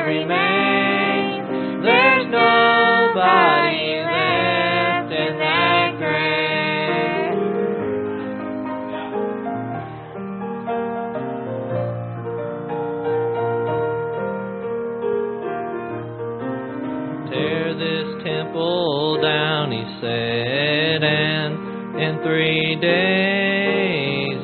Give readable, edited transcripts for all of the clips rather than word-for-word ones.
remains. There's nobody left in that grave. Tear this temple down, he said, and in 3 days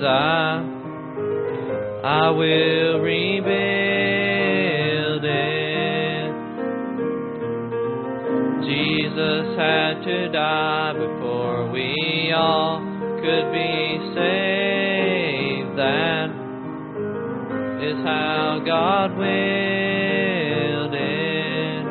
I will rebuild it. Jesus had to die before we all could be saved. That is how God willed it.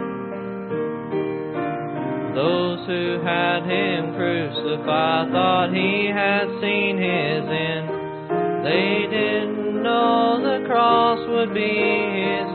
Those who had him crucified thought he had seen his end. They didn't know the cross would be his